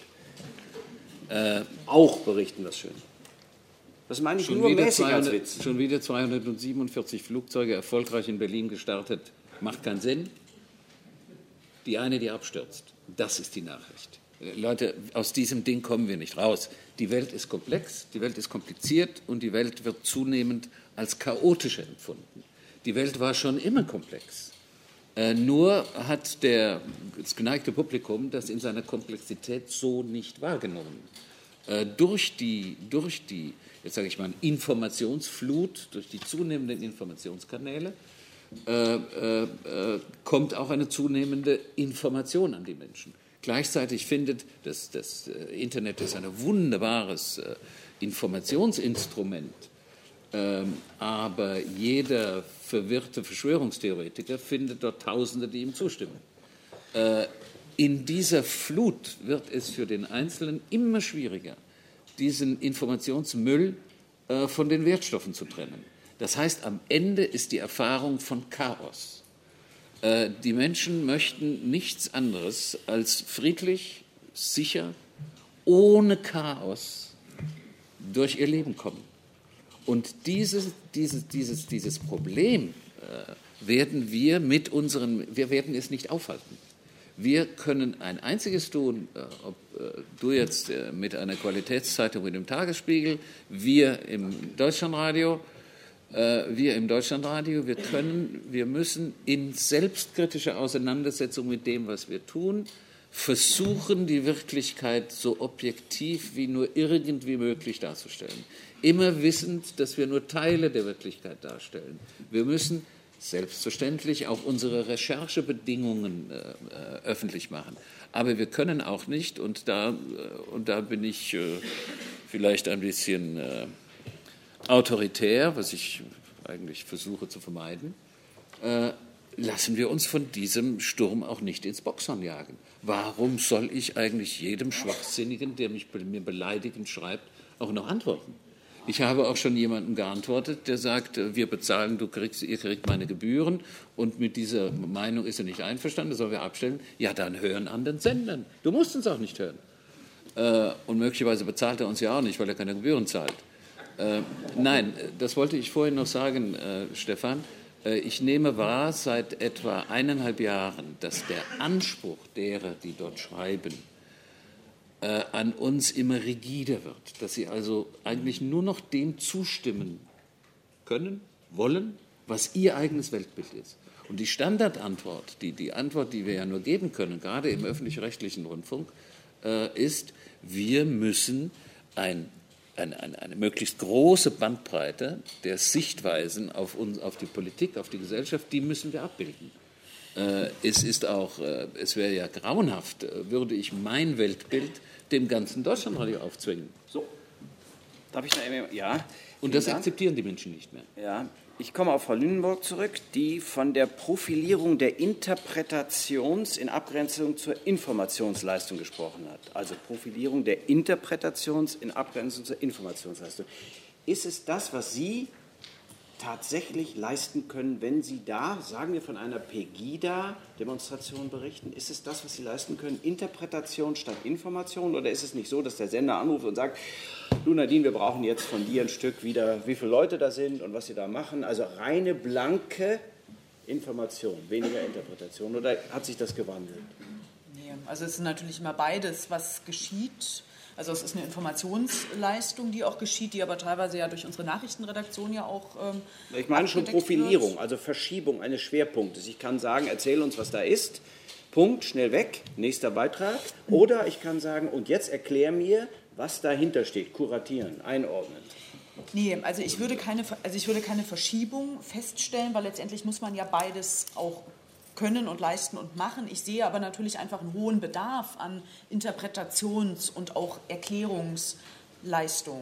Äh, auch berichten, was schön läuft. Das meine ich nur mäßig als Witz. Schon wieder zweihundertsiebenundvierzig Flugzeuge erfolgreich in Berlin gestartet. Macht keinen Sinn. Die eine, die abstürzt. Das ist die Nachricht. Leute, aus diesem Ding kommen wir nicht raus. Die Welt ist komplex, die Welt ist kompliziert und die Welt wird zunehmend als chaotischer empfunden. Die Welt war schon immer komplex. Äh, nur hat der, das geneigte Publikum das in seiner Komplexität so nicht wahrgenommen. Äh, durch die, durch die, jetzt sage ich mal, Informationsflut, durch die zunehmenden Informationskanäle, äh, äh, kommt auch eine zunehmende Information an die Menschen. Gleichzeitig findet das, das Internet ist ein wunderbares äh, Informationsinstrument. Ähm, aber jeder verwirrte Verschwörungstheoretiker findet dort Tausende, die ihm zustimmen. Äh, in dieser Flut wird es für den Einzelnen immer schwieriger, diesen Informationsmüll äh, von den Wertstoffen zu trennen. Das heißt, am Ende ist die Erfahrung von Chaos. Äh, die Menschen möchten nichts anderes als friedlich, sicher, ohne Chaos durch ihr Leben kommen. Und dieses, dieses, dieses, dieses Problem äh, werden wir mit unseren, wir werden es nicht aufhalten. Wir können ein einziges tun, äh, ob äh, du jetzt äh, mit einer Qualitätszeitung mit dem Tagesspiegel, wir im Deutschlandradio, äh, wir im Deutschlandradio, wir können, wir müssen in selbstkritischer Auseinandersetzung mit dem, was wir tun, versuchen, die Wirklichkeit so objektiv wie nur irgendwie möglich darzustellen. Immer wissend, dass wir nur Teile der Wirklichkeit darstellen. Wir müssen selbstverständlich auch unsere Recherchebedingungen äh, öffentlich machen. Aber wir können auch nicht, und da, äh, und da bin ich äh, vielleicht ein bisschen äh, autoritär, was ich eigentlich versuche zu vermeiden, äh, lassen wir uns von diesem Sturm auch nicht ins Boxhorn jagen. Warum soll ich eigentlich jedem Schwachsinnigen, der mich mir beleidigend schreibt, auch noch antworten? Ich habe auch schon jemandem geantwortet, der sagt, wir bezahlen, du kriegst, ihr kriegt meine Gebühren und mit dieser Meinung ist er nicht einverstanden, das sollen wir abstellen. Ja, dann hören an den Sendern. Du musst uns auch nicht hören. Äh, und möglicherweise bezahlt er uns ja auch nicht, weil er keine Gebühren zahlt. Äh, nein, das wollte ich vorhin noch sagen, äh, Stefan. Äh, ich nehme wahr seit etwa eineinhalb Jahren, dass der Anspruch derer, die dort schreiben, äh, an uns immer rigider wird, dass sie also eigentlich nur noch dem zustimmen können, wollen, was ihr eigenes Weltbild ist. Und die Standardantwort, die, die Antwort, die wir ja nur geben können, gerade im öffentlich-rechtlichen Rundfunk, äh, ist, wir müssen ein, eine, eine, eine möglichst große Bandbreite der Sichtweisen auf, uns, auf die Politik, auf die Gesellschaft, die müssen wir abbilden. Äh, es ist auch, äh, es wäre ja grauenhaft, äh, würde ich mein Weltbild dem ganzen Deutschlandradio aufzwingen. So, darf ich da eben, ja. Und das akzeptieren die Menschen nicht mehr. Ja, ich komme auf Frau Lünenburg zurück, die von der Profilierung der Interpretations- in Abgrenzung zur Informationsleistung gesprochen hat. Also Profilierung der Interpretations- in Abgrenzung zur Informationsleistung. Ist es das, was Sie tatsächlich leisten können, wenn Sie da, sagen wir, von einer Pegida-Demonstration berichten? Ist es das, was Sie leisten können, Interpretation statt Information? Oder ist es nicht so, dass der Sender anruft und sagt, du Nadine, wir brauchen jetzt von dir ein Stück wieder, wie viele Leute da sind und was sie da machen? Also reine, blanke Information, weniger Interpretation. Oder hat sich das gewandelt? Nee, also es ist natürlich immer beides, was geschieht. Also es ist eine Informationsleistung, die auch geschieht, die aber teilweise ja durch unsere Nachrichtenredaktion ja auch ähm, Ich meine schon Profilierung, wird. also Verschiebung eines Schwerpunktes. Ich kann sagen, erzähl uns, was da ist, Punkt, schnell weg, nächster Beitrag. Oder ich kann sagen, und jetzt erklär mir, was dahinter steht, kuratieren, einordnen. Nee, also ich würde keine, also ich würde keine Verschiebung feststellen, weil letztendlich muss man ja beides auch können und leisten und machen. Ich sehe aber natürlich einfach einen hohen Bedarf an Interpretations- und auch Erklärungsleistung,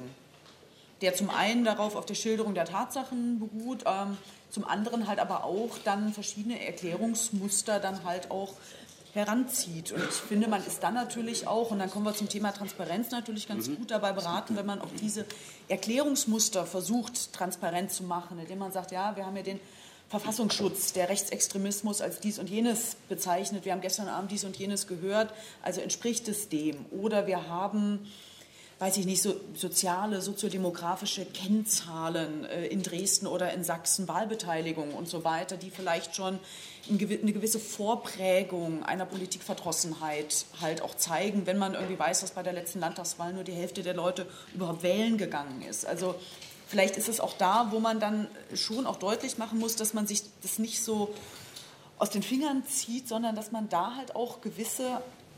der zum einen darauf auf der Schilderung der Tatsachen beruht, ähm, zum anderen halt aber auch dann verschiedene Erklärungsmuster dann halt auch heranzieht. Und ich finde, man ist dann natürlich auch, und dann kommen wir zum Thema Transparenz, natürlich ganz mhm. gut dabei beraten, wenn man auch diese Erklärungsmuster versucht, transparent zu machen, indem man sagt, ja, wir haben ja den Verfassungsschutz, der Rechtsextremismus als dies und jenes bezeichnet. Wir haben gestern Abend dies und jenes gehört, also entspricht es dem. Oder wir haben, weiß ich nicht, so soziale, soziodemografische Kennzahlen äh, in Dresden oder in Sachsen, Wahlbeteiligung und so weiter, die vielleicht schon eine gewisse Vorprägung einer Politikverdrossenheit halt auch zeigen, wenn man irgendwie weiß, dass bei der letzten Landtagswahl nur die Hälfte der Leute überhaupt wählen gegangen ist. Also vielleicht ist es auch da, wo man dann schon auch deutlich machen muss, dass man sich das nicht so aus den Fingern zieht, sondern dass man da halt auch gewisse,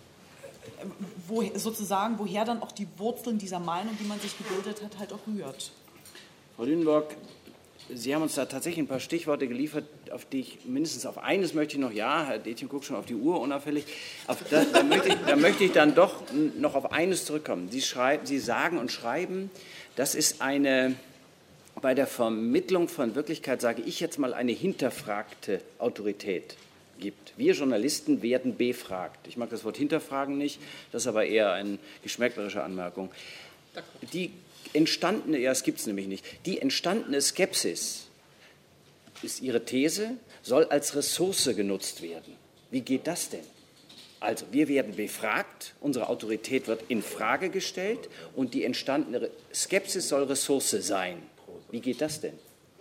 wo, sozusagen, woher dann auch die Wurzeln dieser Meinung, die man sich gebildet hat, halt auch rührt. Frau Lünenburg, Sie haben uns da tatsächlich ein paar Stichworte geliefert, auf die ich mindestens auf eines möchte ich noch, ja, Herr Detjen guckt schon auf die Uhr unauffällig, auf da, da, möchte ich, da möchte ich dann doch noch auf eines zurückkommen. Sie, schreiben, Sie sagen und schreiben, das ist eine, bei der Vermittlung von Wirklichkeit, sage ich jetzt mal, eine hinterfragte Autorität gibt. Wir Journalisten werden befragt. Ich mag das Wort hinterfragen nicht, das ist aber eher eine geschmäcklerische Anmerkung. Die entstandene, ja, es gibt es nämlich nicht, die entstandene Skepsis, ist Ihre These, soll als Ressource genutzt werden. Wie geht das denn? Also, wir werden befragt, unsere Autorität wird in Frage gestellt und die entstandene Skepsis soll Ressource sein. Wie geht das denn?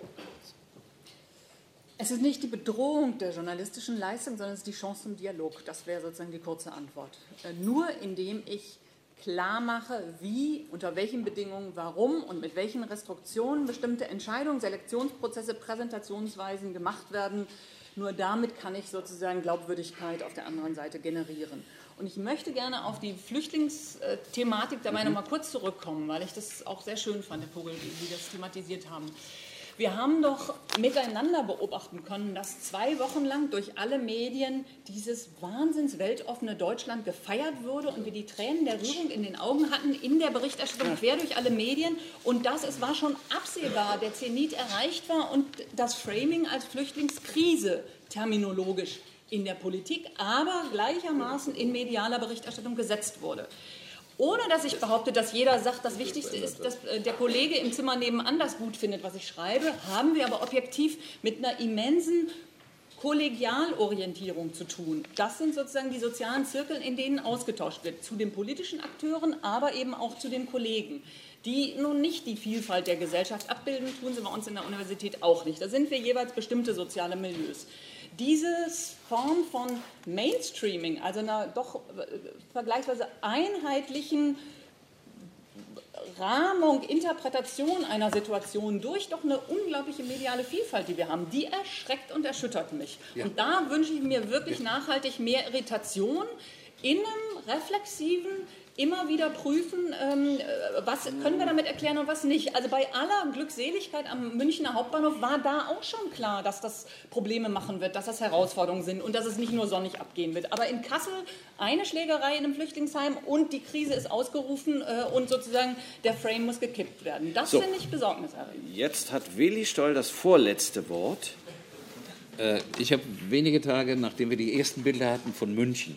Es ist nicht die Bedrohung der journalistischen Leistung, sondern es ist die Chance zum Dialog. Das wäre sozusagen die kurze Antwort. Nur indem ich klar mache, wie, unter welchen Bedingungen, warum und mit welchen Restriktionen bestimmte Entscheidungen, Selektionsprozesse, Präsentationsweisen gemacht werden, nur damit kann ich sozusagen Glaubwürdigkeit auf der anderen Seite generieren. Und ich möchte gerne auf die Flüchtlingsthematik dabei noch mal kurz zurückkommen, weil ich das auch sehr schön fand, Herr Vogel, wie Sie das thematisiert haben. Wir haben doch miteinander beobachten können, dass zwei Wochen lang durch alle Medien dieses wahnsinns weltoffene Deutschland gefeiert wurde und wir die Tränen der Rührung in den Augen hatten in der Berichterstattung quer durch alle Medien und dass es war schon absehbar, der Zenit erreicht war und das Framing als Flüchtlingskrise terminologisch in der Politik, aber gleichermaßen in medialer Berichterstattung gesetzt wurde. Ohne dass ich behaupte, dass jeder sagt, das Wichtigste ist, dass der Kollege im Zimmer nebenan das gut findet, was ich schreibe, haben wir aber objektiv mit einer immensen Kollegialorientierung zu tun. Das sind sozusagen die sozialen Zirkel, in denen ausgetauscht wird, zu den politischen Akteuren, aber eben auch zu den Kollegen, die nun nicht die Vielfalt der Gesellschaft abbilden, tun sie bei uns in der Universität auch nicht. Da sind wir jeweils bestimmte soziale Milieus. diese Form von Mainstreaming, also einer doch vergleichsweise einheitlichen Rahmung, Interpretation einer Situation durch doch eine unglaubliche mediale Vielfalt, die wir haben, die erschreckt und erschüttert mich. Ja. Und da wünsche ich mir wirklich nachhaltig mehr Irritation in einem reflexiven, immer wieder prüfen, ähm, was können wir damit erklären und was nicht. Also bei aller Glückseligkeit am Münchner Hauptbahnhof war da auch schon klar, dass das Probleme machen wird, dass das Herausforderungen sind und dass es nicht nur sonnig abgehen wird. Aber in Kassel eine Schlägerei in einem Flüchtlingsheim und die Krise ist ausgerufen äh, und sozusagen der Frame muss gekippt werden. Das so. Finde ich besorgniserregend. Jetzt hat Willi Stoll das vorletzte Wort. Äh, ich habe wenige Tage, nachdem wir die ersten Bilder hatten von München,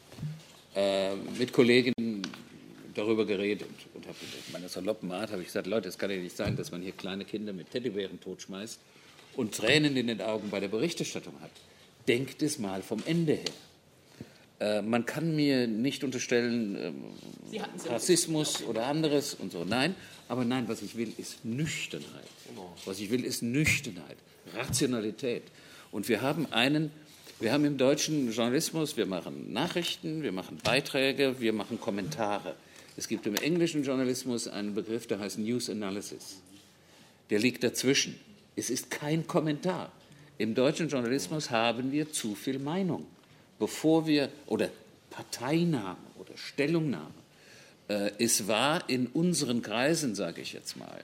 mit Kolleginnen darüber geredet und habe in meiner saloppen Art habe ich gesagt, Leute, es kann ja nicht sein, dass man hier kleine Kinder mit Teddybären totschmeißt und Tränen in den Augen bei der Berichterstattung hat. Denkt es mal vom Ende her. Äh, man kann mir nicht unterstellen, äh, Rassismus oder anderes und so. Nein, aber nein, was ich will, ist Nüchternheit. Was ich will, ist Nüchternheit, Rationalität. Und wir haben einen Wir haben im deutschen Journalismus, wir machen Nachrichten, wir machen Beiträge, wir machen Kommentare. Es gibt im englischen Journalismus einen Begriff, der heißt News Analysis. Der liegt dazwischen. Es ist kein Kommentar. Im deutschen Journalismus haben wir zu viel Meinung. Bevor wir, oder Parteinahme oder Stellungnahme. Äh, es war in unseren Kreisen, sage ich jetzt mal,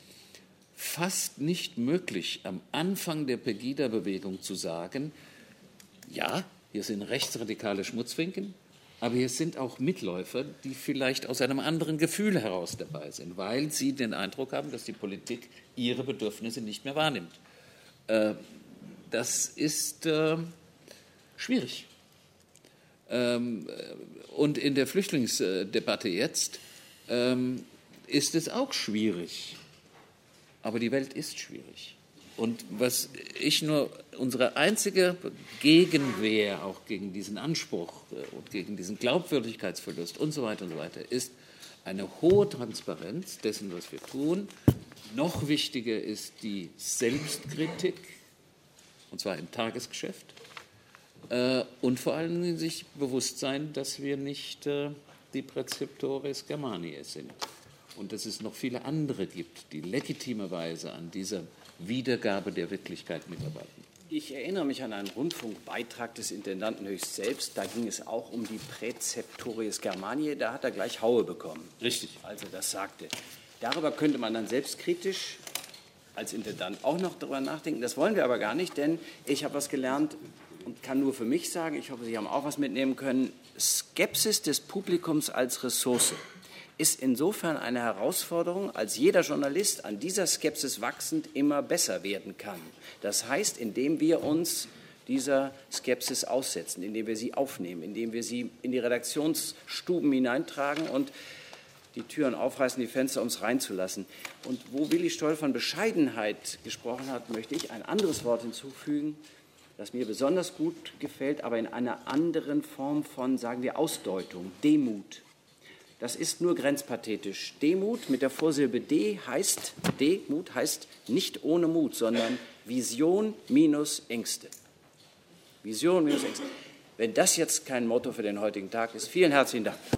fast nicht möglich, am Anfang der Pegida-Bewegung zu sagen, ja, hier sind rechtsradikale Schmutzfinken, aber hier sind auch Mitläufer, die vielleicht aus einem anderen Gefühl heraus dabei sind, weil sie den Eindruck haben, dass die Politik ihre Bedürfnisse nicht mehr wahrnimmt. Äh, das ist äh, schwierig. Ähm, und in der Flüchtlingsdebatte jetzt ähm, ist es auch schwierig. Aber die Welt ist schwierig. Und was ich nur, unsere einzige Gegenwehr auch gegen diesen Anspruch und gegen diesen Glaubwürdigkeitsverlust und so weiter und so weiter ist eine hohe Transparenz dessen, was wir tun. Noch wichtiger ist die Selbstkritik, und zwar im Tagesgeschäft. Und vor allen Dingen sich bewusst sein, dass wir nicht die Präzeptores Germaniae sind. Und dass es noch viele andere gibt, die legitimerweise an dieser Wiedergabe der Wirklichkeit mitarbeiten. Ich erinnere mich an einen Rundfunkbeitrag des Intendanten Höchst selbst. Da ging es auch um die Präzeptores Germaniae. Da hat er gleich Haue bekommen. Richtig. Als er das sagte. Darüber könnte man dann selbstkritisch als Intendant auch noch darüber nachdenken. Das wollen wir aber gar nicht, denn ich habe was gelernt und kann nur für mich sagen, ich hoffe, Sie haben auch was mitnehmen können. Skepsis des Publikums als Ressource ist insofern eine Herausforderung, als jeder Journalist an dieser Skepsis wachsend immer besser werden kann. Das heißt, indem wir uns dieser Skepsis aussetzen, indem wir sie aufnehmen, indem wir sie in die Redaktionsstuben hineintragen und die Türen aufreißen, die Fenster, um es reinzulassen. Und wo Willi Stoll von Bescheidenheit gesprochen hat, möchte ich ein anderes Wort hinzufügen, das mir besonders gut gefällt, aber in einer anderen Form von, sagen wir, Ausdeutung, Demut. Das ist nur grenzpathetisch. Demut mit der Vorsilbe D heißt, Demut heißt nicht ohne Mut, sondern Vision minus Ängste. Vision minus Ängste. Wenn das jetzt kein Motto für den heutigen Tag ist, vielen herzlichen Dank.